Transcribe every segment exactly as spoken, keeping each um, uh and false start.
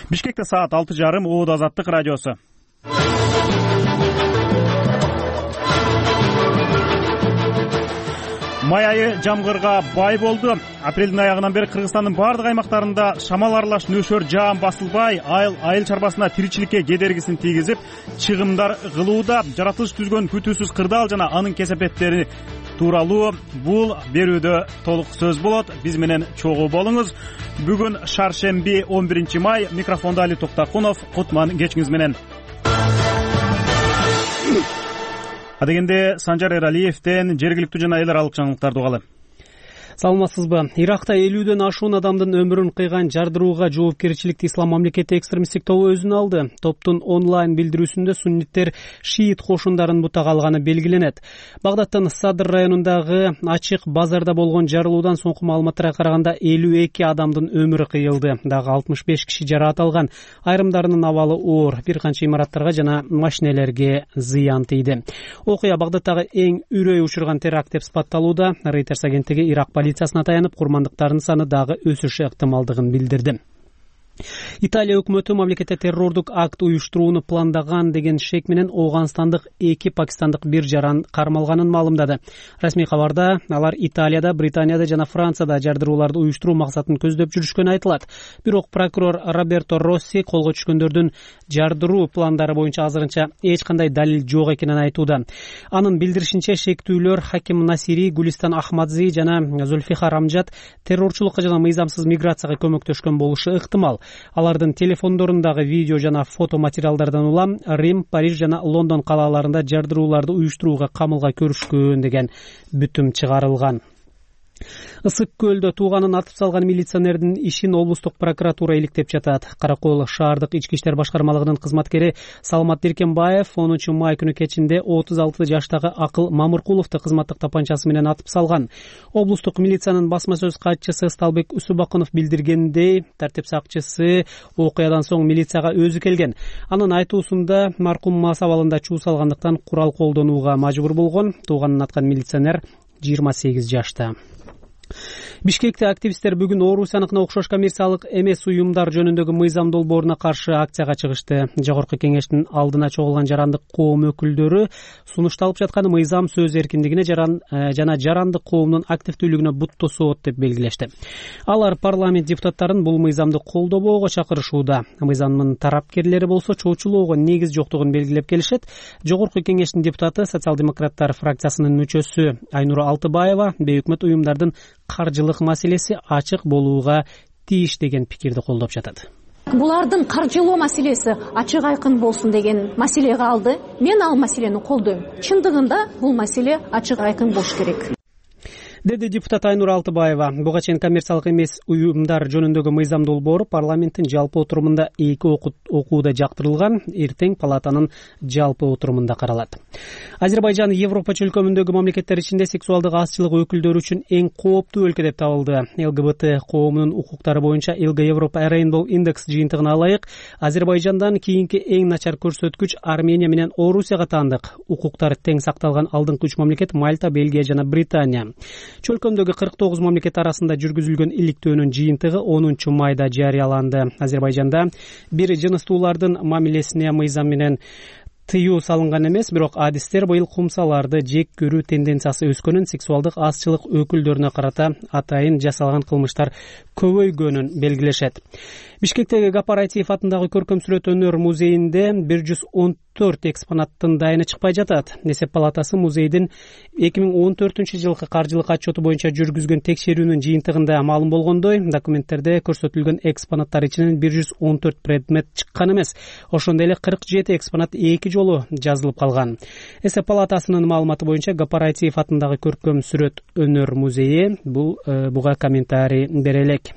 Бишкекте саат алты жарым. Оода Азаттык радиосу. Май айы жамгырга бай болду. Апрелдин аягынан бери Кыргызстандын бардык аймактарында шамал аралаш нөшөр жаам басылбай, айыл айыл чарбасына тиричиликке кедергисин тийгизип, чыгымдар кылууда. Жаратылыш түзгөн күтүүсүз кырдаал жана анын кесепеттери тууралуу бул берүүдө толук сөз болот. Биз менен чогуу болуңуз. Бүгүн шаршемби он биринчи май. Микрофондо Али Токтакунов. Кутман кечиңиз менен. Адегенде Санжар Эралиевден жергиликтүү жана эл аралык жаңылыктарды угалы. Саламатсызбы? Иракта элүүдөн ашуун адамдын өмүрүн кыйган жардырууга жоопкерчиликти Ислам мамлекети экстремисттик тобу өзүнө алды. Топтун онлайн билдирүүсүндө сунниттер шиит кошундарын бутага алганы белгиленет. Багдадтын Садр районундагы ачык базарда болгон жарылуудан соңку маалыматтарга караганда элүү эки адамдын өмүрү кыйылды. Дагы алтымыш беш киши жараат алган. Айрымдарынын абалы оор. Бир канча имараттарга жана машинелерге зыян тийди. Окуя Багдадтагы эң үрөй учурган теракт деп сыпатталууда. Reuters агенттиги Ирак полициясына таянып, курмандыктардын саны дагы өсүшү ыктымалдыгын билдирди. Италия өкмөтү мамлекетте террордук акт уюштурууну пландаган деген шек менен Ооганстандык эки пакистандык бир жаран кармалганын маалымдады. Расмий кабарда алар Италияда, Британияда жана Францияда жардырууларды уюштуруу максатын көздөп жүрүшкөнү айтылат. Бирок прокурор Роберто Росси колго түшкөндөрдүн жардыруу пландары боюнча азырынча эч кандай далил жок экенин айтууда. Анын билдиришинче, шектүүлөр Хаким Насири, Гулистан Ахмадзи жана Зульфихар Амжад террорчулукка жана мыйзамсыз миграцияга көмөктөшкөн болушу ыктымал. Алардын телефондорундагы видео жана фото материалдардан улам Рим, Париж жана Лондон калаларында жардырууларды уюштурууга камылга көрүшкөн деген бүтүм чыгарылган. Ысык көлдө тууганын атып салган милиционердин ишин облустук прокуратура иликтеп жатат. Каракол шаардык ички иштер башкармалыгынын кызматкери Саламат Диркенбаев онунчу май күнү кечинде отуз алты жаштагы Акыл Мамыркуловду кызматтык тапанчасы менен атып салган. Облустук милициянын басма сөз катчысы Сталбек Усубакынов билдиргендей, тартип сакчысы окуядан соң милицияга өзү келген. Анын айтуусунда маркум мас абалында чуу салгандыктан курал колдонууга мажбур болгон. Тууганын аткан милиционер жыйырма сегиз жашта. Бишкекте активисттер бүгүн Орусияныкына окшош коммерциялык эмес уюмдар жөнүндөгү мыйзам долбооруна каршы акцияга чыгышты. Жогорку кеңештин алдына чогулган жарандык коом өкүлдөрү сунушталып жаткан мыйзам сөз эркиндигине жаран жана жарандык коомдун активдүүлүгүнө бут тосот деп белгилешти. Алар парламент депутаттарын бул мыйзамды колдобоого чакырышууда. Мыйзамдын тарапкерлери болсо чоочулоого негиз жоктугун белгилеп келишет. Жогорку кеңештин депутаты социал-демократтар фракциясынын мүчөсү Айнура Алтыбаева бейөкмөт уюмдардын каржылык маселеси ачык болууга тийиш деген пикирди колдоп жатат. Булардын каржылоо маселеси ачык айкын болсун деген маселеге алды. Мен ал маселени колдойм. Чындыгында бул маселе ачык айкын болуш керек. Деди депутат Айнура Алтыбаева. Буга чейин коммерциялык эмес уюмдар жөнүндөгү мыйзам долбоору парламенттин жалпы отурумунда эки окууда жактырылган, эртең палатанын жалпы отурумунда каралат. Азербайжан Европа чөлкөмүндөгү мамлекеттер ичинде сексуалдык азчылык өкүлдөрү үчүн эң кооптуу өлкө деп табылды. ЛГБТ коомунун укуктары боюнча L G Европа Rainbow Index жыйынтыгына ылайык, Азербайжандан кийинки эң начар көрсөткүч Армения менен Орусияга таандык. Укуктары тең сакталган алдыңкы үч мамлекет Мальта, Бельгия жана Британия. Чөлкөмдөгү кырк тогуз мамлекет арасында жүргүзүлгөн иликтөөнүн жыйынтыгы онунчу майда жарыяланды. Азербайжанда бир жыныстуулардын мамилесине мыйзам менен тыюу салынган эмес, бирок адистер быйыл кумсаларды жек көрүү тенденциясы өскөнүн, сексуалдык азчылык өкүлдөрүнө карата атайын жасалган кылмыштар көбөйгөнүн белгилешет. Бишкектеги Гапар Айтиев атындагы көркөм сүрөт өнөр музейинде бир жүз он төрт экспонаттын дайыны чыкпай жатат. Эсеп палатасы музейдин эки миң он төртүнчү жылкы каржылык отчету боюнча жүргүзгөн текшерүүнүн жыйынтыгында маалым болгондой, документтерде көрсөтүлгөн экспонаттар ичинен бир жүз он төрт предмет чыккан эмес. Ошондой эле кырк жети экспонат эки жолу жазылып калган. Эсеп палатасынын маалыматы боюнча Гапар Айтиев атындагы көркөм сүрөт өнөр музейи бул буга комментарий бере элек.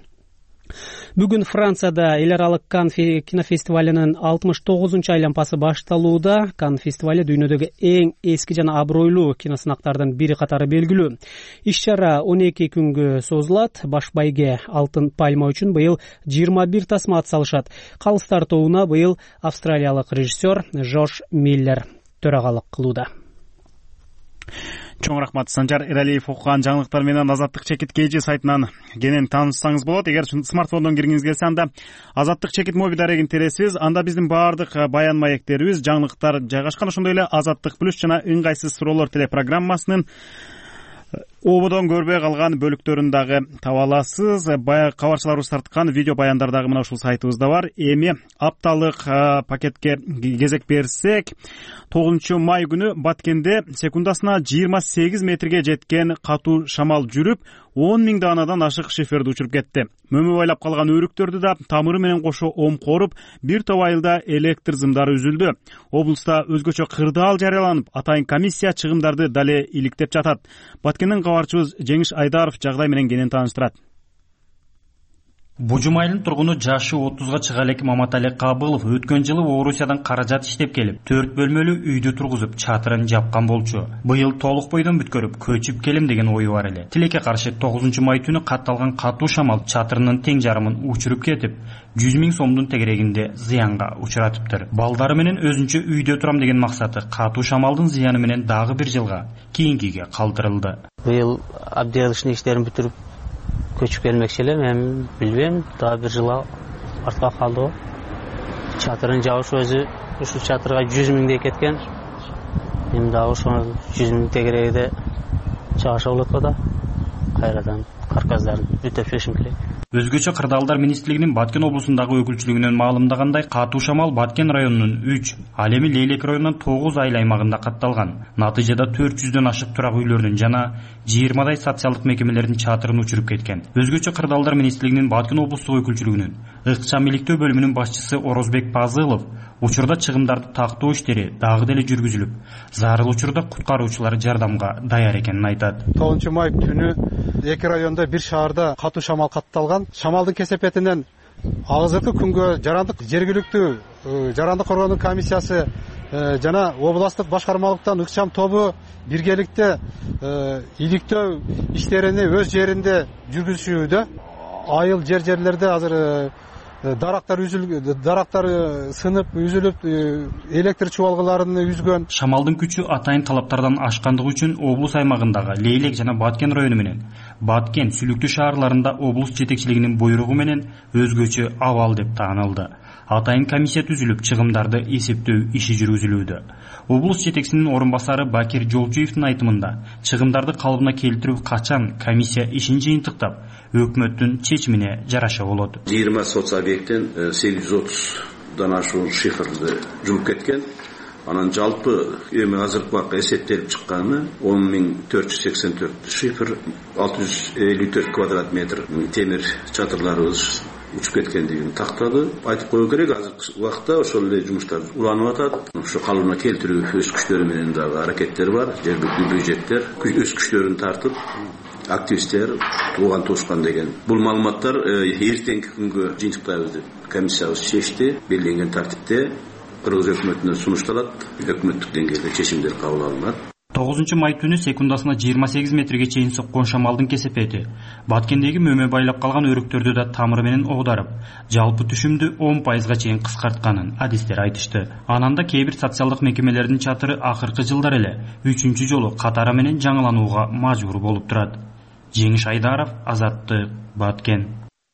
Бүгүн Францияда эл аралык Кан кинофестивалынын алтымыш тогузунчу айланпасы башталууда. Кан фестивали дүйнөдөгү эң эски жана абройлуу киносынактардын бири катары белгилүү. Иш-чара он эки күнгө созулат. Баш байге Алтын пальма үчүн быйыл жыйырма бир тасма атсалышат. Калыс тартууна быйыл австралиялык режиссер Жош Миллер төрагалык кылууда. Чоң рахмат. Санжар Эралиев окуган жаңылыктар менен Азаттык чекит кж сайтынан кенен таанышсаңыз болот. Эгер смартфондон киргиңиз келсе, анда Азаттык чекит моби дарегин тересиз. Анда биздин баардык баян маектерибиз, жаңылыктар жайгашкан. Ошондой эле Азаттык плюс жана ыңгайсыз суроолор телепрограммасынын ободон көрбөй калган бөлүктөрүн дагы таба аласыз. Баягы кабарчыларыбыз тарткан видео баяндар дагы мына ушул сайтыбызда бар. Эми апталык пакетке кезек берсек, тогузунчу май күнү Баткенде секундасына жыйырма сегиз метрге жеткен катуу шамал жүрүп, он миң даанадан ашык шиферди учуруп кетти. Мөмө байлап калган өрүктөрдү да тамыры менен кошо омкоруп, бир топ айылда электр зымдары үзүлдү. Облуста өзгөчө кырдаал жарыяланып, атайын комиссия чыгымдарды дале иликтеп жатат. Баткенден кабарчыбыз Жеңиш Айдаров жагдай менен кенен тааныштырат. Бужумайлын тургуну жашы отузга чыга элек Маматали Кабылов өткөн жылы Орусиядан каражат иштеп келип, төрт бөлмөлүү үйдү тургузуп, чатырын жапкан болчу. Быйыл толук бойдон бүткөрүп, көчүп келем деген ою бар эле. Тилекке каршы тогузунчу май түнү катталган катуу шамал чатырынын тең жарымын учуруп кетип, жүз миң сомдун тегерегинде зыянга учуратыптыр. Балдары менен өзүнчө үйдө турам деген максаты катуу шамалдын зыяны менен дагы бир жылга кийинкиге калтырылды. Быйыл абдиялышын иштерин бүтүрүп көчүп келмекчи элем, эми билбейм, дагы бир жыл артка калды. Чатырын жабыш өзү ушул чатырга жүз миңдей кеткен. Эми дагы ошол жүз миң тегерегиде жабыша болот го да. Кайрадан карказдарын бүтөп чыгышым керек. Өзгөчө кырдаалдар министрлигинин Баткен облусундагы өкүлчүлүгүнөн маалымдагандай, катуу шамал Баткен районунун үч, ал эми Лейлек районунун тогуз айыл аймагында катталган. Натыйжада төрт жүздөн ашык турак үйлөрдүн жана жыйырмадай социалдык мекемелердин чатырын учуруп кеткен. Өзгөчө кырдаалдар министрлигинин Баткен облустук өкүлчүлүгүнүн ыкчам иликтөө бөлүмүнүн башчысы Орозбек Пазылов учурда чыгымдарды тактоо иштери дагы деле жүргүзүлүп, зарыл учурда куткаруучулар жардамга даяр экенин айтат. тогузунчу май түнү эки районда бир шаарда катуу шамал катталган. Шамалдын кесепетинен азыркы күнгө жарандык жергиликтүү жарандык коргоонун комиссиясы жана областтык башкармалыктан ыкчам тобу биргеликте иликтөө иштерини өз жеринде жүргүзүшүүдө. Айыл жер жерлерде азыр дарактар үзүлүп, дарактар сынып, үзүлүп, электр чубалгыларын үзгөн. Шамалдын күчү атайын талаптардан ашкандыгы үчүн облус аймагындагы Лейлек жана Баткен району менен Баткен, Сүлүктүү шаарларында облус жетекчилигинин буйругу менен өзгөчө абал деп таанылды. Атайын комиссия түзүлүп, чыгымдарды эсептөө иши жүргүзүлүүдө. Облус жетекчисинин орун басары Бакир Жолчуевдин айтымында, чыгымдарды калыбына келтирүү качан комиссия ишин жыйынтыктап, өкмөттүн чечимине жараша болот. жыйырма соц объекттен сегиз жүз отуздан ашуун шифрды жууп кеткен. Анан жалпы эми азыркы убакта эсептелип чыкканы он миң төрт жүз сексен төрт шифр, алты жүз элүү төрт квадрат метр темир чатырларыбыз учуп кеткендигин тактады. Айтып коюу керек, азыркы убакта ошол эле жумуштар уланып атат. Ошо калыбына келтирүү өз күчтөрү менен дагы аракеттер бар. Жергиликтүү бюджеттер өз күчтөрүн тартып, активисттер, тууган туушкан деген. Бул маалыматтар эртеңки күнгө жыйынтыктайбыз деп комиссиябыз чечти. Белгиленген тартипте Кыргыз өкмөтүнө сунушталат, өкмөттүк деңгээлде чечимдер кабыл алынат. тогузунчу май түнү секундасына жыйырма сегиз метрге чейин соккон шамалдын кесепети Баткендеги мөмө байлап калган өрүктөрдү да тамыры менен оодарып, жалпы түшүмдү он пайызга чейин кыскартканын адистер айтышты. Анан да кээ бир социалдык мекемелердин чатыры акыркы жылдар эле үчүнчү жолу катары менен жаңыланууга мажбур болуп турат. Жеңиш Айдаров, Азаттык, Баткен.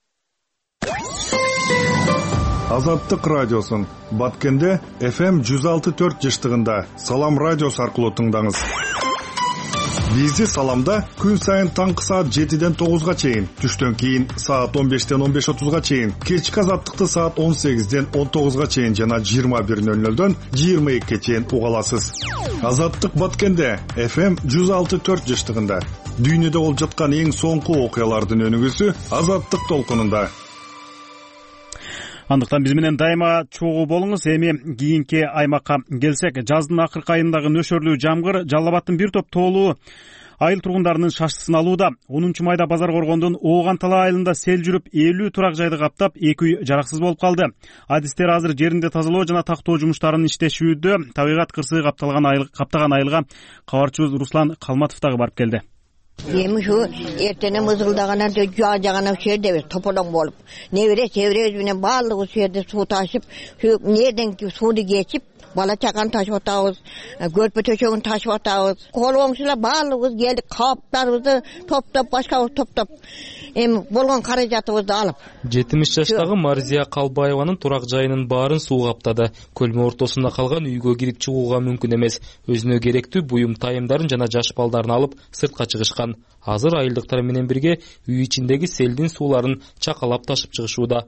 Азаттык радиосун Баткенде эф эм жүз алты төрт жыштыгында Салам радиосу аркылуу тыңдаңыз. Бизди Саламда күн сайын таңкы саат жетиден тогузга чейин, түштөн кийин саат он бештен он беш отузга чейин, кечки Азаттыкты саат он сегизден он тогузга чейин жана жыйырма бир нөл нөлдөн жыйырма экиге чейин уга аласыз. Азаттык Баткенде эф эм жүз алты төрт жыштыгында дүйнөдө болуп жаткан эң соңку окуялардын өнүгүүсү Азаттык толкунунда. Андыктан биз менен дайыма чогуу болуңуз. Эми кийинки аймакка келсек, жаздын акыркы айындагы нөшөрлүү жамгыр Жалал Абадтын бир топ тоолуу айыл тургундарынын шаштысын алууда. онунчу майда Базар Коргондун Ооган-Тала айылында сел жүрүп, элүү турак жайды каптап, эки үй жараксыз болуп калды. Адистер азыр жеринде тазалоо жана тактоо жумуштарын иштешүүдө. Табигат кырсыгы капталган айыл, каптаган айылга кабарчыбыз Руслан Калматов дагы барып келди. Эми ушу эртене мызгылдаганан жаа жагана жерде тополоң болуп, небере чеберебиз менен баардыгы жерде суу ташып, ушу неден сууну кечип, бала чаганы ташып атабыз, көрпө төшөгүн ташып атабыз. Кол оңшулар баалыбыз келдик, кааптарыбызды топтоп, башкабызды топтоп, эми болгон каражатыбызды алып. жетимиш жаштагы Марзия Калбаеванын турак жайынын баарын суу каптады. Көлмө ортосунда калган үйгө кирип чыгууга мүмкүн эмес. Өзүнө керектүү буюм тайымдарын жана жаш балдарын алып сыртка чыгышкан. Азыр айылдыктар менен бирге үй ичиндеги селдин сууларын чакалап ташып чыгышууда.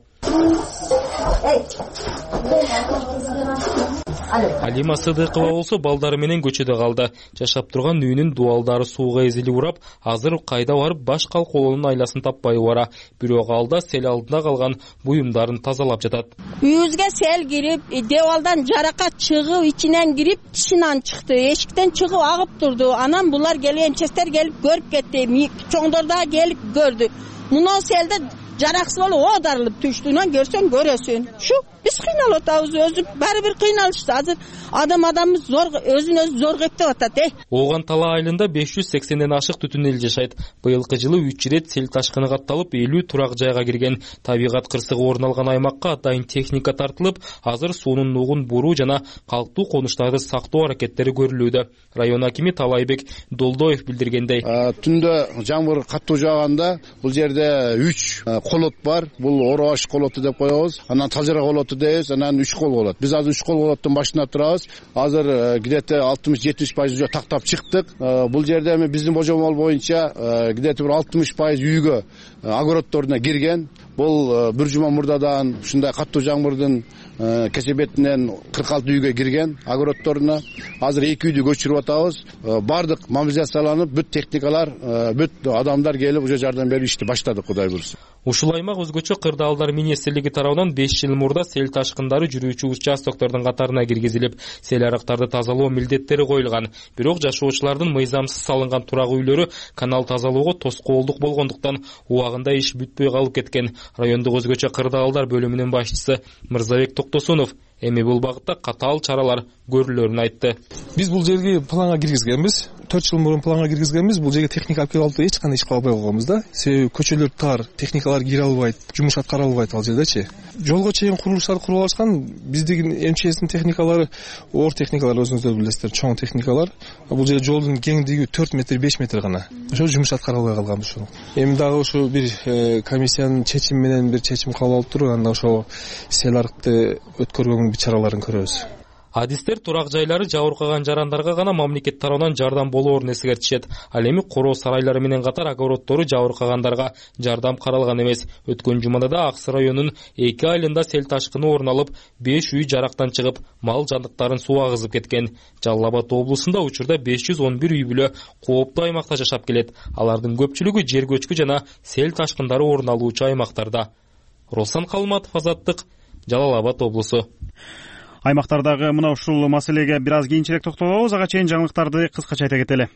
Алима Сыдыкова болсо балдары менен көчөдө калды. Жашап турган үйүнүн дуалдары сууга эзилип урап, азыр кайда барып баш калкоолунун айласын таппай бара. Бирок алда сел алдында калган буюмдарын тазалап жатат. Үйүбүзгө сел кирип, девалдан жаракат чыгып, ичинен кирип, тишинен чыкты. Эшиктен чыгып агып турду. Анан булар келип, эмчестер келип көрүп кетти. Чоңдор да келип көрдү. Мына селде жараксыз болуп оодарылып түштүнөн көрсөң көрөсүн. Шу биз кыйналып атабыз, өзү баары бир кыйналышты. Азыр адам адамыбыз зор, өзүн өзү зор кептеп атат, э. Ооган Тала айылында беш жүз сексенден ашык түтүн эл жашайт. Быйылкы жылы үч ирет сел ташкыны катталып, элүү турак жайга кирген. Табигат кырсыгы орун алган аймакка атайын техника тартылып, азыр суунун нугун буруу жана калктуу конуштарды сактоо аракеттери көрүлүүдө. Район акими Талайбек Долдоев билдиргендей, түндө жамгыр каттуу жааганда бул жерде үч колот бар. Бул Ороаш колоту деп коебуз. Анан Талжыра колоту дейбиз, анан үч кол болот. Биз азыр үч кол колоттун башында турабыз. Азыр где-то алтымыш жетимиш пайыз тактап чыктык. Бул жерде эми биздин божомол боюнча где-то бир алтымыш пайыз үйгө огородторуна кирген. Бул бир жума мурдадан ушундай каттуу жамгырдын кесебетинен кырк алты үйгө кирген огородторуна. Азыр эки үйдү көчүрүп атабыз. Бардык мобилизацияланып, бүт техникалар, бүт адамдар келип уже жардам берип ишти баштадык, Кудай буйрса. Ушул аймак өзгөчө кырдаалдар министрлиги тарабынан беш жыл мурда сел ташкындары жүрүүчү участоктордун катарына киргизилип, сел арыктарды тазалоо милдеттери коюлган. Бирок жашоочулардын мыйзамсыз салынган турак үйлөрү канал тазалоого тоскоолдук болгондуктан убагында иш бүтпөй калып кеткен. Райондук өзгөчө кырдаалдар бөлүмүнүн башчысы Мырзабек Токтосунов эми бул багытта катаал чаралар көрүлөрүн айтты. Биз бул жерге планга киргизгенбиз. төрт жыл мурун планга киргизгенбиз. Бул жерге техника алып келип алып эч кандай иш кыла албай калганбыз да. Себеби көчөлөр тар, техникалар кире албайт, жумуш аткара албайт ал жердечи. Жолго чейин курулуштарды куруп алышкан. Биздин МЧСтин техникалары, оор техникалар өзүңүздөр билесиздер, чоң техникалар. Бул жерде жолдун кеңдиги төрт метр, беш метр гана. Ошо жумуш аткара албай калганбыз ошону. Эми дагы ошо бир комиссиянын чечими менен бир чечим кабыл алып туруп, анда ошо сел арыкты өткөргөнгө чараларын көрөбүз. Адистер турак жайлары жабыркаган жарандарга гана мамлекет тарабынан жардам болоорун эскертишет. Ал эми короо сарайлары менен катар огородтору жабыркагандарга жардам каралган эмес. Өткөн жумада да Аксы районунун эки айылында сел ташкыны орун алып, беш үй жарактан чыгып, мал жандыктарын суу агызып кеткен. Жалал Абад облусунда учурда беш жүз он бир үй бүлө кооптуу аймакта жашап келет. Алардын көпчүлүгү жер көчкү жана сел ташкындары орун алуучу аймактарда. Росан Калматов, Азаттык, Жалал Абад облусу. Аймактардагы мына ушул маселеге бир аз кийинчерээк токтолобуз. Ага чейин жаңылыктарды кыскача айта кетели.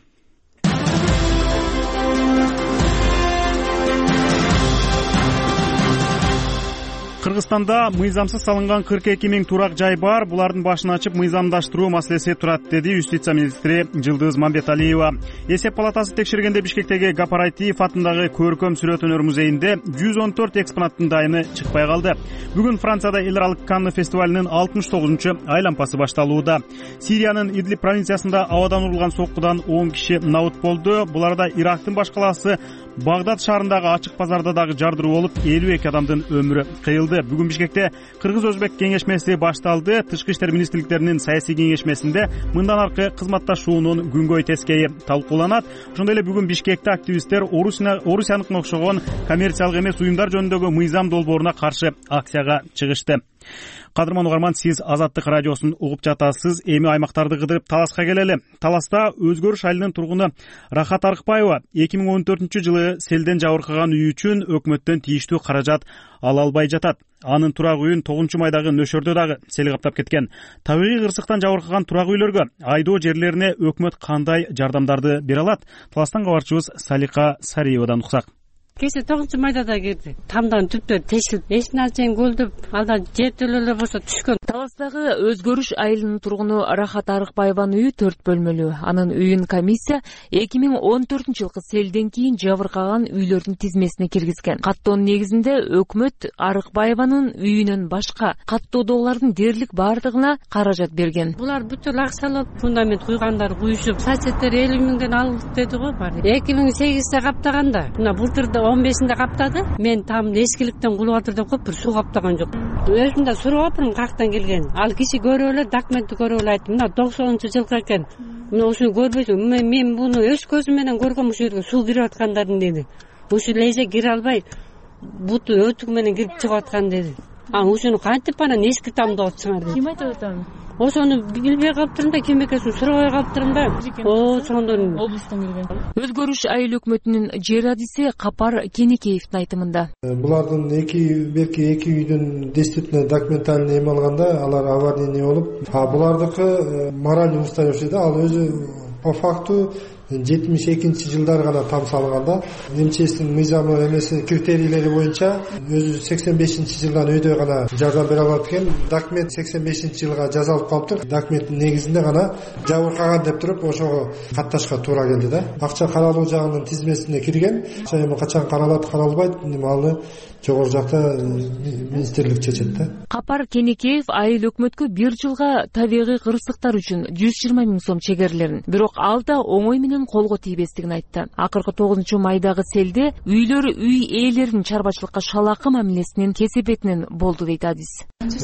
Кыргызстанда мыйзамсыз салынган кырк эки миң турак жай бар. Булардын башын ачып мыйзамдаштыруу маселеси турат, деди юстиция министри Жылдыз Мамбеталиева. Эсеп палатасы текшергенде Бишкектеги Гапарайтиев атындагы көркөм сүрөт өнөр музейинде жүз он төрт экспонаттын дайыны чыкпай калды. Бүгүн Францияда эл аралык Канны фестивалынын алтымыш тогузунчу айлампасы башталууда. Сириянын Идлиб провинциясында абадан урулган соккудан он киши набыт болду. Буларда Ирактын баш калаасы Багдад шаарындагы ачык базарда дагы жардыруу болуп, элүү эки адамдын өмүрү кыйылды. Бүгүн Бишкекте Кыргыз-Өзбек кеңешмеси башталды. Тышкы иштер министрликтеринин саясий кеңешмесинде мындан аркы кызматташуунун күнгөй тескейи талкууланат. Ошондой эле бүгүн Бишкекте активисттер Орусияныкына окшогон коммерциялык эмес уюмдар жөнүндөгү мыйзам долбооруна каршы акцияга чыгышты. Кадырман угарман, сиз Азаттык радиосун угуп жатасыз. Эми аймактарды кыдырып Таласка келели. Таласта Өзгөрүш айылынын тургуну Рахат Арыкбаева эки миң он төртүнчү жылы селден жабыркаган үй үчүн өкмөттөн тийиштүү каражат ала албай жатат. Анын турак үйүн тогузунчу майдагы нөшөрдө дагы сел каптап кеткен. Табигый кырсыктан жабыркаган турак үйлөргө айдоо жерлерине өкмөт кандай жардамдарды бере алат? Таластан кабарчыбыз Салика Сариевадан уксак. кечээ тогузунчу майда да кирди. Тамдагы түптөр тешилип, эч нерсени көлдөп, анда жертөлөлөр болсо түшкөн. Таластагы Өзгөрүш айылынын тургуну Рахат Арыкбаеванын үйү төрт бөлмөлүү. Анын үйүн комиссия эки миң он төртүнчү жылкы селден кийин жабыркаган үйлөрдүн тизмесине киргизген. Каттоонун негизинде өкмөт Арыкбаеванын үйүнөн башка каттоодогулардын дээрлик бардыгына каражат берген. Булар бүтүн акчалап фундамент куйгандар куюшуп, соцеттер элүү миңден алдык деди го бар. эки миң сегизде каптаганда, мына былтырда он бешинде каптады. Мен там эскиликтен кулуп атыр деп коюп, бир суу каптаган жок. Өзүм да сурап атырмын каяктан келген. Ал киши көрүп эле документти көрүп эле айтты. Мына токсонунчу жылкы экен. Мына ушуну көрбөйсүң. Мен, мен буну өз көзүм менен көргөм, ушул жерге суу кирип аткандарын деди. Ушул леже кире албай, буту өтүк менен кирип чыгып аткан деди. А ушуну кантип анан эски тамда отсуңар деди. Ким айтып атам? Ошону билбей калыптырмын да, ким экенин сурабай калыптырмын да. О, сондон облустан келген. Өзгөрүш айыл өкмөтүнүн жер адиси Капар Кенекеевдин айтымында. Булардын эки белки эки үйдүн действительно документальный эме алганда алар аварийный болуп, а булардыкы моральный устойчивый, ал өзү по факту жетимиш экинчи жылдары гана там салганда, МЧСтин мыйзамы эмеси критерийлери боюнча өзү сексен бешинчи жылдан өйдө гана жардам бере алат экен. Документ сексен бешинчи жылга жазалып калыптыр. Документтин негизинде гана жабыркаган деп туруп ошого катташка туура келди да. Акча каралуу жагынын тизмесине кирген. Акча эми качан каралат, каралбайт, аны жогору жакта министрлик чечет да. Капар Кенекеев айыл өкмөткө бир жылга табигый кырсыктар үчүн жүз жыйырма миң сом чегерлерин, бирок ал да оңой менен колго тийбестигин айтты. Акыркы тогузунчу майдагы селде үйлөр үй ээлеринин чарбачылыкка шалакы мамилесинин кесепетинен болду дейт адис.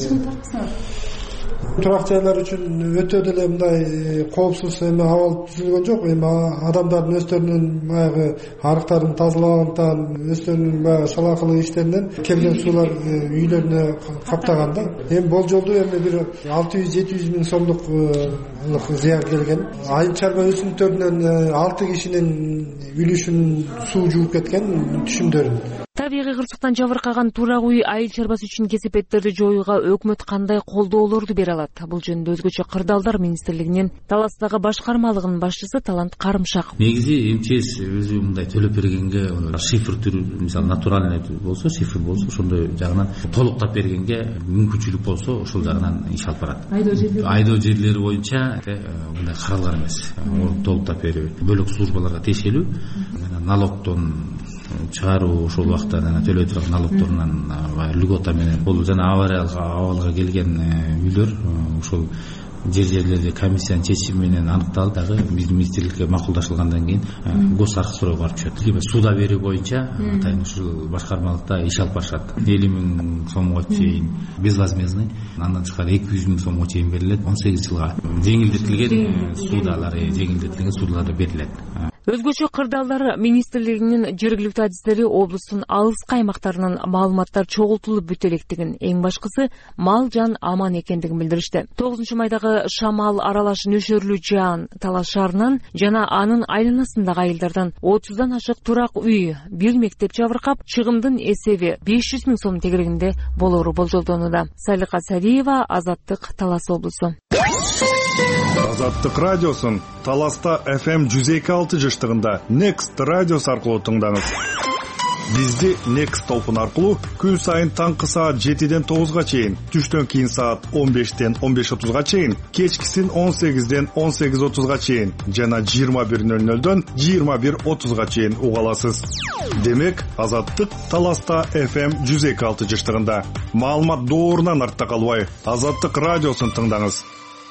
Турак жайлар үчүн өтө деле мындай коопсуз эме абал түзүлгөн жок. Эми адамдардын өздөрүнүн баягы арыктарын тазалагандан, өздөрүнүн баягы шалакылык иштеринен келген суулар үйлөрүнө каптаган да. Эми болжолдуу эми бир алты жүз жети жүз миң сомдук зыян келген. Айыл чарба өсүмдүктөрүнөн алты кишинин үлүшүн суу жууп кеткен түшүмдөрүн. Табигый кырсыктан жабыркаган турак үй айыл чарбасы үчүн кесепеттерди жоюуга өкмөт кандай колдоолорду бере алат? Бул жөнүндө Өзгөчө кырдаалдар министрлигинин Таластагы башкармалыгынын башчысы Талант Карымшак. Негизи МЧС өзү мындай төлөп бергенге шифр түрү, мисалы натуральный болсо, шифр болсо, ошондой жагынан толуктап бергенге мүмкүнчүлүк болсо, ошол жагынан иш алып барат. Айдоо жерлери боюнча мындай каралган эмес. Толуктап берүү, бөлөк службаларга тиешелүү, налогдон чыгаруу, ошол убакта төлөй турган налогторунан льгота менен бул жана авариялык абалга келген үйлөр ошол жер жерлерде комиссиянын чечими менен аныкталып, дагы биздин министрликке макулдашылгандан кийин гос аркы суроо барып түшөт. Либо суда берүү боюнча атайын ушул башкармалыкта иш алып барышат. элүү миң сомго чейин безвозмездный, андан тышкары эки жүз миң сомго чейин берилет. он сегиз жылга жеңилдетилген судалар, жеңилдетилген судалар берилет. Өзгөчө кырдаалдар министрлигинин жергиликтүү адистери облустун алыскы аймактарынын маалыматтар чогултулуп бүтө электигин, эң башкысы мал жан аман экендигин билдиришти. тогузунчу майдагы шамал аралаш нөшөрлүү жаан Талас шаарынан жана анын айланасындагы айылдардан отуздан ашык турак үй, бир мектеп жабыркап, чыгымдын эсеби беш жүз миң сом тегерегинде болору болжолдонууда. Салика Сариева, Азаттык, Талас облусу. Азаттык радиосун Таласта эф эм жүз эки алты жыштыгында Next радиос аркылуу тыңдаңыз. Бизди Next толкун аркылуу күн сайын таңкы саат жетиден тогузга чейин, түштөн кийин саат он бештен он беш отузга чейин, кечкисин он сегизден он сегиз отузга чейин жана жыйырма бир нөл нөлдөн жыйырма бир отузга чейин уга аласыз. Демек, Азаттык Таласта эф эм жүз эки алты жыштыгында. Маалымат доорунан артта калбай, Азаттык радиосун тыңдаңыз.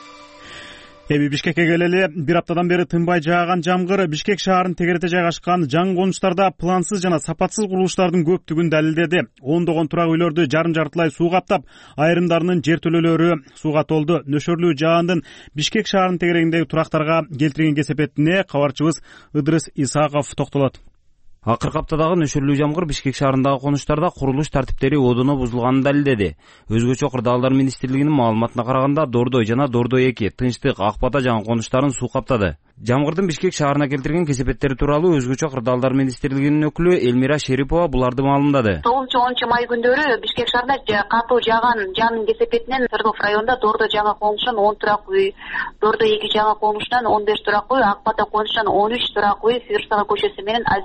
Эми Бишкекке келели. Бир аптадан бери тынбай жааган жамгыр Бишкек шаарынын тегерете жайгашкан жаңы конуштарда плансыз жана сапатсыз курулуштардын көптүгүн далилдеди. Ондогон турак үйлөрдү жарым жартылай суу каптап, айрымдарынын жертөлөлөрү сууга толду. Нөшөрлүү жаандын Бишкек шаарынын тегерегиндеги турактарга келтирген кесепетине кабарчыбыз Ыдырыс Исаков токтолот. Акыркы аптадагы нөшөрлүү жамгыр Бишкек шаарындагы конуштарда курулуш тартиптери одоно бузулганын далилдеди. Өзгөчө кырдаалдар министрлигинин маалыматына караганда Дордой жана Дордой эки, Тынчтык, Акбата жаңы конуштарын суу каптады. Жамгырдын Бишкек шаарына келтирген кесепеттери тууралуу Өзгөчө кырдаалдар министрлигинин өкүлү Элмира Шерипова буларды маалымдады. тогузунчу онунчу май күндөрү Бишкек шаарында катуу жааган жаандын кесепетинен Сырдык районунда Дордой жаңы конушунан он турак үй, Дордой эки жаңы конушунан он беш турак үй, Акбата конушунан он үч турак үй, Фирсага көчөсү менен Озерный көчөсү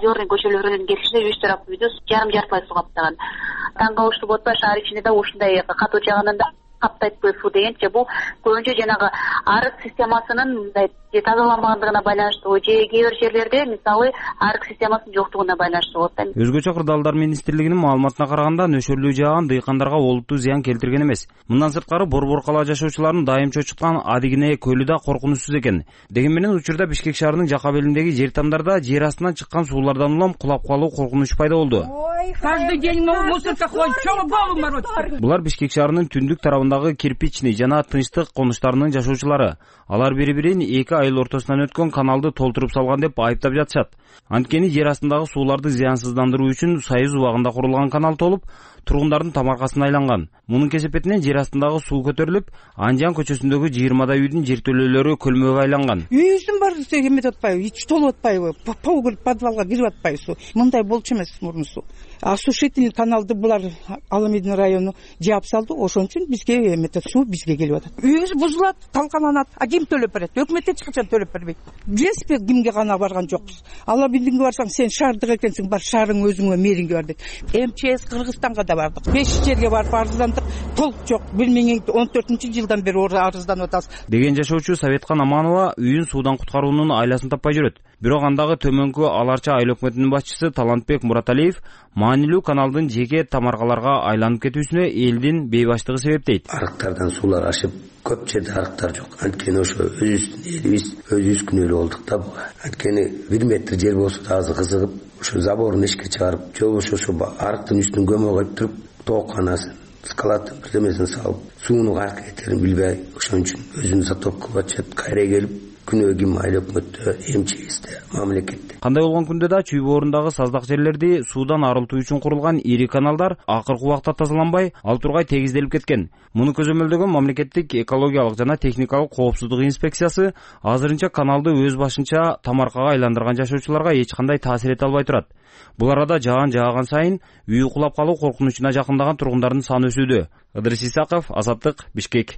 көчөлөрүнүн келишинде үч тарап үйдү жарым жартылай суу каптаган. Таң калыштуу болуп атпайбы, шаар ичинде да ушундай катуу жаагынан да каптайтпы суу дегенчи, бул көбүнчө жанагы арык системасынын мындай тазаланбагандыгына байланыштуу же кээ бир жерлерде мисалы арык системасынын жоктугуна байланыштуу болот да. Өзгөчө Кырдаалдар министрлигинин маалыматына караганда нөшөрлүү жааган дыйкандарга олуттуу зыян келтирген эмес. Мындан сырткары Борбор кала жашоочуларын дайым чочуткан Адигине көлү да коркунучсуз экен. Дегени менен учурда Бишкек шаарынын жака белиндеги жер тамдарда жер астынан чыккан суулардан улам кулап калуу коркунучу пайда болду. Каждый день мусорка ходит, что голову морочит. Булар Бишкек шаарынын түндүк тарабындагы кирпичный жана тынчтык конуштарынын жашоочулары. Алар бири-бирин эки айыл ортосунан өткөн каналды толтуруп салган деп айыптап жатышат. Анткени жер астындагы сууларды зыянсыздандыруу үчүн Союз убагында курулган канал толуп, тургундардын тамаркасына айланган. Мунун кесепетинен жер астындагы суу көтөрүлүп, Анжан көчөсүндөгү жыйырмадай үйдүн жертөлөлөрү көлмөгө айланган. Үйүбүздүн баары эметип атпайбы, ич толуп атпайбы, пол көлүп подвалга кирип атпайбы суу. Мындай болчу эмес мурун суу. Осушительный каналды булар Аламедин району жаап салды, ошон үчүн бизге эметет суу бизге келип атат. Үйүбүз бузулат, талкаланат, а ким төлөп берет? Өкмөт эч качан төлөп бербейт. Билесизби, кимге гана барган жокпуз. Аламединге барсаң, сен шаардык экенсиң, бар шаарың өзүңө мэринге бар дейт. эм че эс Кыргызстанга да бардык. Беш жерге барып арыздандык, толук жок. бир миң он төртүнчү жылдан бери арызданып атабыз. Деген жашоочу Советкан Аманова үйүн суудан куткаруунун айласын таппай жүрөт. Бирок андагы төмөнкү Аларча айыл өкмөтүнүн башчысы Талантбек Мураталиев маанилүү каналдын жеке тамаркаларга айланып кетүүсүнө элдин бейбаштыгы себептейт. Арыктардан суулар ашып, көп жерде арыктар жок. Анткени ошо өзүбүздүн элибиз, өзүбүз күнөөлүү болдук да буга. Анткени бир метр жер болсо да азыр кызыгып, ошо заборун эшикке чыгарып, же болбосо ошо арыктын үстүн көмө коюп туруп, тооканасын, скалатын бирдемесин салып, суунун кайерка кетерин билбей, ошон үчүн өзүн затопко батышат, кайра келип күнөө ким айыл өкмөттө, эм че эсте, мамлекетте. Кандай болгон күндө да чүй боорундагы саздак жерлерди суудан арылтуу үчүн курулган ири каналдар акыркы убакта тазаланбай, ал тургай тегизделип кеткен. Муну көзөмөлдөгөн мамлекеттик экологиялык жана техникалык коопсуздук инспекциясы азырынча каналды өз башынча тамаркага айландырган жашоочуларга эч кандай таасир эте албай турат. Бул арада жаан жааган сайын үйү кулап калуу коркунучуна жакындаган тургундардын саны өсүүдө. Ыдырыс Исаков, Азаттык, Бишкек.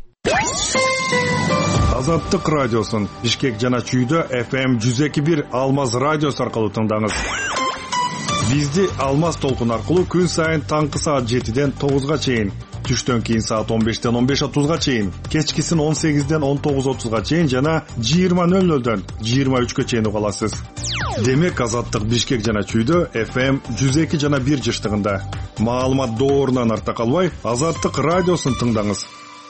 Азаттык радиосун Бишкек жана Чүйдө эф эм жүз эки бир Алмаз радиосу аркылуу тыңдаңыз. Бизди Алмаз толкун аркылуу күн сайын таңкы саат жетиден тогузга чейин, түштөн кийин саат он бештен он беш отузга чейин, кечкисин он сегизден он тогуз отузга чейин жана жыйырма нөл нөлдөн жыйырма үчкө чейин уга аласыз. Демек Азаттык Бишкек жана Чүйдө эф эм жүз эки жана бир жыштыгында. Маалымат доорунан арта калбай, Азаттык радиосун тыңдаңыз.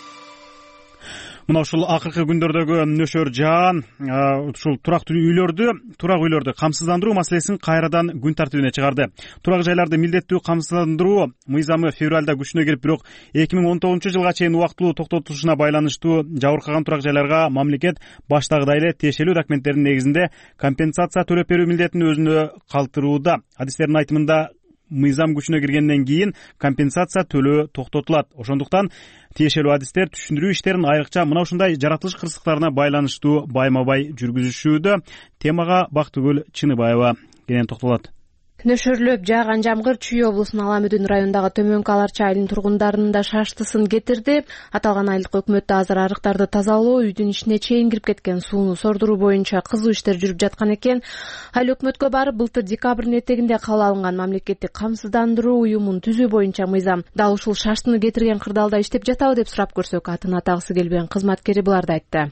Мына ушул акыркы күндөрдөгү нөшөр жаан ушул турактуу үйлөрдү, турак үйлөрдү камсыздандыруу маселесин кайрадан күн тартибине чыгарды. Турак жайларды милдеттүү камсыздандыруу мыйзамы февралда күчүнө кирип, бирок эки миң он тогузунчу жылга чейин убактылуу токтотулушуна байланыштуу жабыркаган турак жайларга мамлекет баштагыдай эле тиешелүү документтердин негизинде компенсация төлөп берүү милдетин өзүнө калтырууда. Адистердин айтымында мыйзам күчүнө киргенден кийин компенсация төлөө токтотулат. Ошондуктан тиешелүү адистер түшүндүрүү иштерин айрыкча мына ушундай жаратылыш кырсыктарына байланыштуу байма-бай жүргүзүшүүдө. Темага Бактыгүл Чыныбаева кенен токтолот. Нөшөрлөп жааган жамгыр Чүй облусунун Аламүдүн районундагы Төмөнкү Аларча айылынын тургундарынын да шаштысын кетирди. Аталган айылдык өкмөттө азыр арыктарды тазалоо, үйдүн ичине чейин кирип кеткен сууну сордуруу боюнча кызуу иштер жүрүп жаткан экен. Айыл өкмөткө барып, былтыр декабрдын этегинде кабыл алынган мамлекеттик камсыздандыруу уюмун түзүү боюнча мыйзам дал ушул шаштыны кетирген кырдаалда иштеп жатабы деп сурап көрсөк, атын атагысы келбеген кызматкери буларды айтты.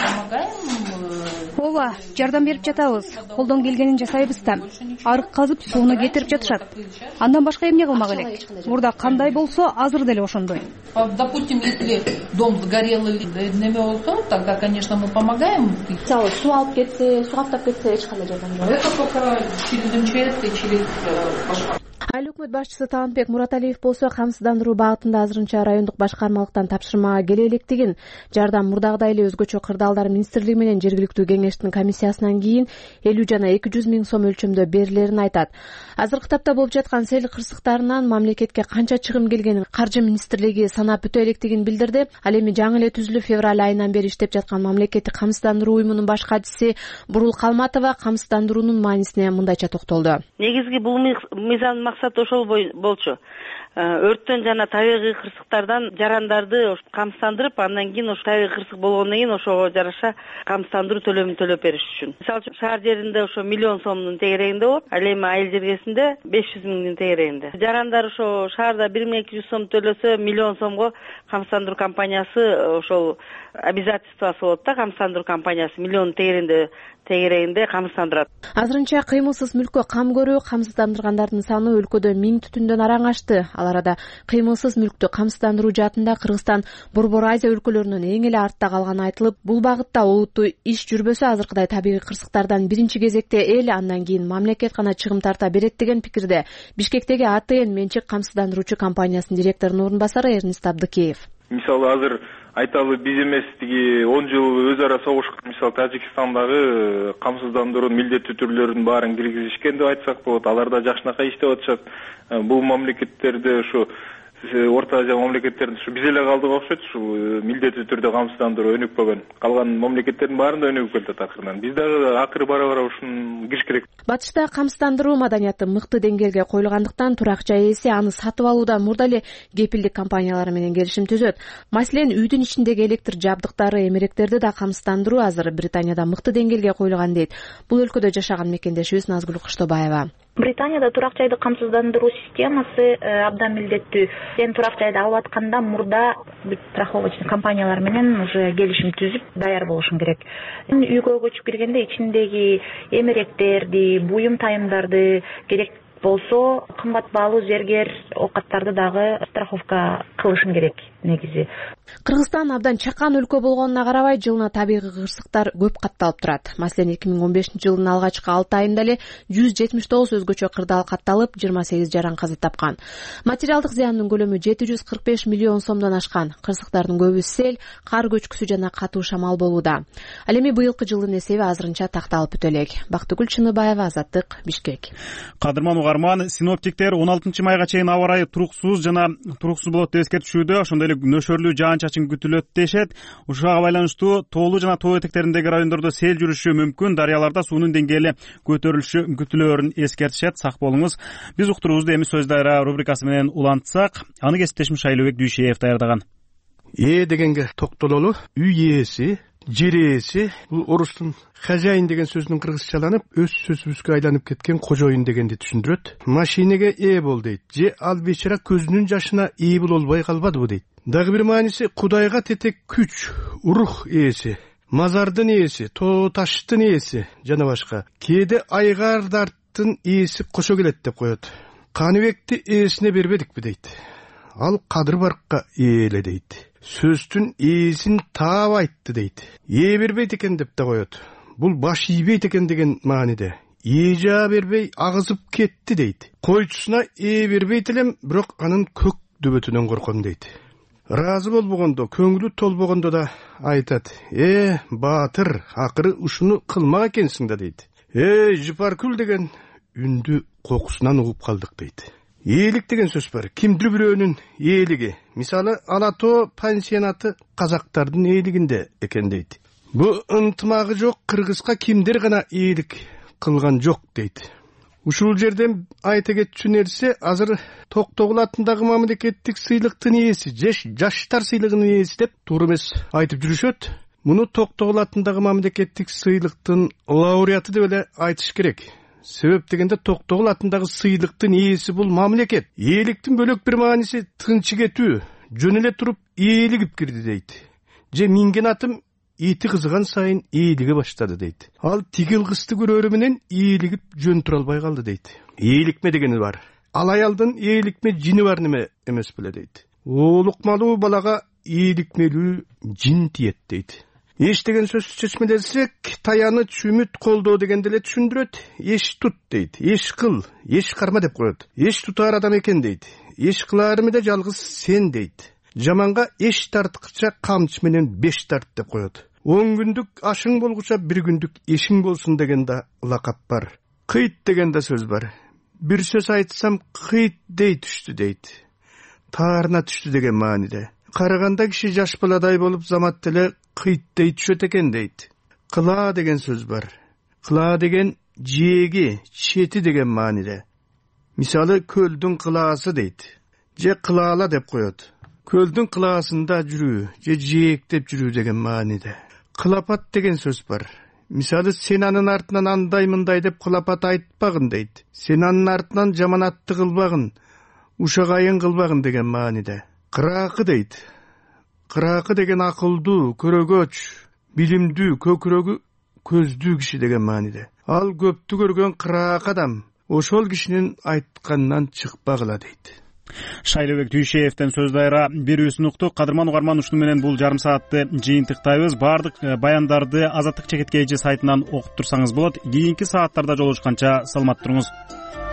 Ооба, жардам берип жатабыз. Колдон келгенин жасайбыз да. Арык казып сууну кетирип жатышат. Андан башка эмне кылмак элек? Мурда кандай болсо, азыр деле ошондой. Допустим, если дом сгорел или неме болсо, тогда, конечно, мы помогаем. Мисалы, суу алып кетсе, суу каптап кетсе, эч кандай жардам жок. Это только через эм че эс и через башка. Айыл өкмөт башчысы Талантбек Мураталиев болсо камсыздандыруу багытында азырынча райондук башкармалыктан тапшырма келе электигин, жардам мурдагыдай эле өзгөчө Кырдаалдар министрлиги менен жергиликтүү кеңештин комиссиясынан кийин элүү жана эки жүз миң сом өлчөмдө берилерин айтат. Азыркы тапта болуп жаткан сел кырсыктарынан мамлекетке канча чыгым келгенин Каржы министрлиги санап бүтө электигин билдирди. Ал эми жаңы эле түзүлүп февраль айынан бери иштеп жаткан мамлекеттик камсыздандыруу уюмунун баш катчысы Бурул Калматова камсыздандыруунун маанисине мындайча токтолду. Негизги бул мыйзамдын максаты ошол болчу. өрттөн жана табигый кырсыктардан жарандарды камсыздандырып, андан кийин ошо табигый кырсык болгондон кийин ошого жараша камсыздандыруу төлөмүн төлөп бериш үчүн. Мисалы үчүн шаар жеринде ошо миллион сомдун тегерегинде болот, ал эми айыл жергесинде беш жүз миңдин тегерегинде. Жарандар ошо шаарда бир миң эки жүз сом төлөсө, миллион сомго камсыздандыруу компаниясы ошол обязательствосы болот да, камсыздандыруу компаниясы миллион тегерегинде тегерегинде камсыздандырат. Азырынча кыймылсыз мүлккө кам көрүү камсыздандыргандардын саны өлкөдө миң түтүндөн араң ашты. Ал арада кыймылсыз мүлктү камсыздандыруу жаатында Кыргызстан Борбор Азия өлкөлөрүнөн эң эле артта калганы айтылып, бул багытта олуттуу иш жүрбөсө азыркыдай табигый кырсыктардан биринчи кезекте эл, андан кийин мамлекет гана чыгым тарта берет деген пикирде Бишкектеги А Т Н менчик камсыздандыруучу компаниясынын директорунун орун басары Эрнест Абдыкеев. Мисалы азыр айталы биз эмес тиги он жыл өз ара согушкан мисалы Тажикстандагы камсыздандыруунун милдеттүү түрлөрүнүн баарын киргизишкен деп айтсак болот. Алар да жакшынакай иштеп атышат. Бул мамлекеттерде ушу Орто Азия мамлекеттеринде ушу биз эле калдык окшойт, ушу милдеттүү түрдө камсыздандыруу өнүкпөгөн. Калган мамлекеттердин баарында өнүгүп келет акырынан. Биз дагы акыры бара-бара ушуну кириш керек. Батышта камсыздандыруу маданияты мыкты деңгээлге коюлгандыктан турак жай ээси аны сатып алууда мурда эле кепилдик компаниялары менен келишим түзөт. Маселен, үйдүн ичиндеги электр жабдыктары, эмеректерди да камсыздандыруу азыр Британияда мыкты деңгээлге коюлган дейт. Бул өлкөдө жашаган мекендешибиз Назгүл Кыштыбаева. Британияда турак жайды камсыздандыруу системасы абдан милдеттүү. Сен турак жайды алып атканда мурда страховочный компаниялар менен уже келишим түзүп даяр болушуң керек. Үйгө көчүп киргенде ичиндеги эмеректерди, буюм тайымдарды керек болсо, кымбат баалуу зергер оокаттарды дагы страховка кылышың керек негизи. Кыргызстан абдан чакан өлкө болгонуна карабай, жылына табигый кырсыктар көп катталып турат. Маселен, эки миң он бешинчи жылдын алгачкы алты айында эле жүз жетимиш тогуз өзгөчө кырдаал катталып, жыйырма сегиз жаран каза тапкан. Материалдык зыяндын көлөмү жети жүз кырк беш миллион сомдон ашкан. Кырсыктардын көбү сел, кар көчкүсү жана катуу шамал болууда. Ал эми быйылкы жылдын эсеби азырынча такталып бүтө элек. Бактыгүл Чыныбаева, Азаттык, Бишкек. Кадырман угарман, синоптиктер он алтынчы майга чейин аба ырайы туруксуз жана туруксуз болот деп эскертишүүдө, ошондой эле нөшөрлүү жаан-чачын күтүлөт дешет. Ушуга байланыштуу тоолуу жана тоо этектериндеги райондордо сел жүрүшү мүмкүн, дарыяларда суунун деңгээли көтөрүлүшү күтүлөөрүн эскертишет. Сак болуңуз. Биз уктуруубузду эми сөз дайра рубрикасы менен улантсак, аны кесиптешим Шайлообек Дүйшеев даярдаган. Ээ дегенге токтололу. Үй ээси, жер ээси, бул орустун хозяин деген сөзүнүн кыргызчаланып, өз сөзүбүзгө айланып кеткен кожоюн дегенди түшүндүрөт. Машинеге ээ бол дейт. Же ал бечара көзүнүн жашына ээ болбой калбадыбы дейт. Дагы бир мааниси Кудайга тетек күч, рух ээси, мазардын ээси, тоо таштын ээси жана башка. Кээде айгардарттын ээси кошо келет деп коет. Каныбекти ээсине бербедикпи дейт. Ал Кадыр Баркка ээле дейт. Сөздүн ээсин таап айтты дейт. Ээ бербейт экен деп да коет. Бул баш ийбейт экен деген мааниде. Ээ жаа бербей агызып кетти дейт. Койчусуна ээ бербейт элем, бирок анын көк дөбөтүнөн корком дейт. Разы болбогондо, көңүлү толбогондо да айтат. Э, баатыр, акыры ушуну кылмак экенсиң да дейт. Э, Жыпаркүл деген үндү кокусунан угуп калдык дейт. Ээлик деген сөз бар. Кимдир бирөөнүн ээлиги. Мисалы, Алатоо пансионаты казактардын ээлигинде экен дейт. Бу ынтымагы жок кыргызга кимдир гана ээлик кылган жок дейт. Ушул жерден айта кетчү нерсе, азыр Токтогул атындагы мамлекеттик сыйлыктын ээси, жаштар сыйлыгынын ээси деп туура эмес айтып жүрүшөт. Муну Токтогул атындагы мамлекеттик сыйлыктын лауреаты деп эле айтыш керек. Себеп дегенде Токтогул атындагы сыйлыктын ээси бул мамлекет. Ээликтин бөлөк бир мааниси тынчы кетүү, жөн эле туруп ээлигип кирди дейт. Же минген атым ити кызыган сайын ээлиге баштады дейт. Ал тигил кысты көрөрү менен ээлигип жөн тура албай калды дейт. Ээликме дегени бар. Ал аялдын ээликме жини бар неме эмес беле дейт. Оолукмалуу балага ээликмелүү жин тиет дейт. Эш деген сөз чечмелесек, таяныч, үмүт, колдоо дегенди эле түшүндүрөт. Эш тут дейт. Эш кыл, эш карма деп коет. Эш тутар адам экен дейт. Эш кыларымы да жалгыз сен дейт. Жаманга эш тарткыча камчы менен беш тарт деп коет. Он күндүк ашың болгуча бир күндүк эшиң болсун деген да лакап бар. Кыйт деген да сөз бар. Бир сөз айтсам кыйт дей түштү дейт. Таарына түштү деген мааниде. Караганда киши жаш баладай болуп замат деле кыйт дей түшөт экен дейт. Кыла деген сөз бар. Кыла деген жээги, чети деген мааниде. Мисалы, көлдүн кылаасы дейт. же кылаала деп коет. Көлдүн кылаасында жүрүү же жээктеп жүрүү деген мааниде. Кылапат деген сөз бар. Мисалы, сен анын артынан андай мындай деп кылапат айтпагын дейт. Сен анын артынан жаманатты кылбагын, ушагайын кылбагын деген мааниде. Кыраакы дейт. Кыраакы деген акылдуу, көрөгөч, билимдүү, көкүрөгү көздүү киши деген мааниде. Ал көптү көргөн кыраак адам ошол кишинин айтканынан чыкпагыла дейт. Шайлообек Дүйшеевден сөз дайра берүүсүн уктук. Кадырман угарман, ушуну менен бул жарым саатты жыйынтыктайбыз. Баардык баяндарды Азаттык чекит кей же сайтынан окуп турсаңыз болот. Кийинки сааттарда жолугушканча саламат туруңуз.